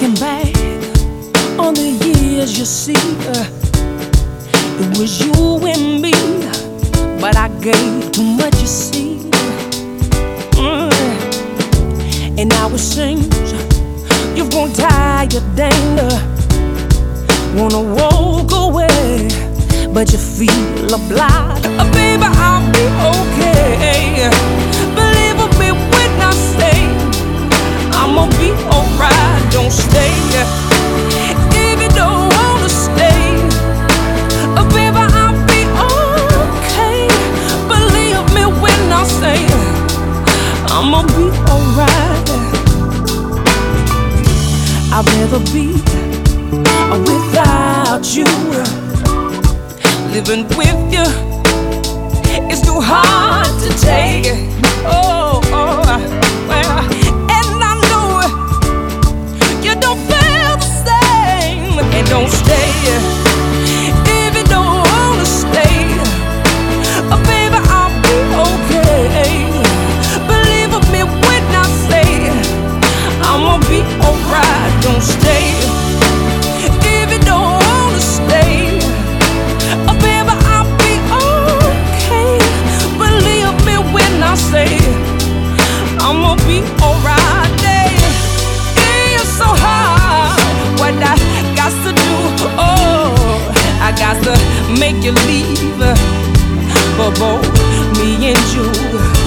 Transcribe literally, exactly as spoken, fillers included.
Looking back on the years, you see, uh, it was you and me, but I gave too much, you see. Mm. And now it seems you've grown tired, and wanna walk away, but you feel obliged. Oh, baby, I'll be okay. Believe me when I say I'ma be alright. Don't stay if you don't wanna stay. Oh, baby, I'll be okay. Believe me when I say I'ma be alright. I'd rather be without you. Living with you, it's too hard to take. Oh, oh, well, and I know you don't feel the same. And don't stay if you don't wanna stay. Oh, baby, I'll be okay. Believe me when I say I'ma be alright. Don't stay if you don't wanna stay. Oh, baby, I'll be okay. Believe me when I say I'ma be alright. It's so hard what I got to do. Oh, I got to make you leave for both me and you.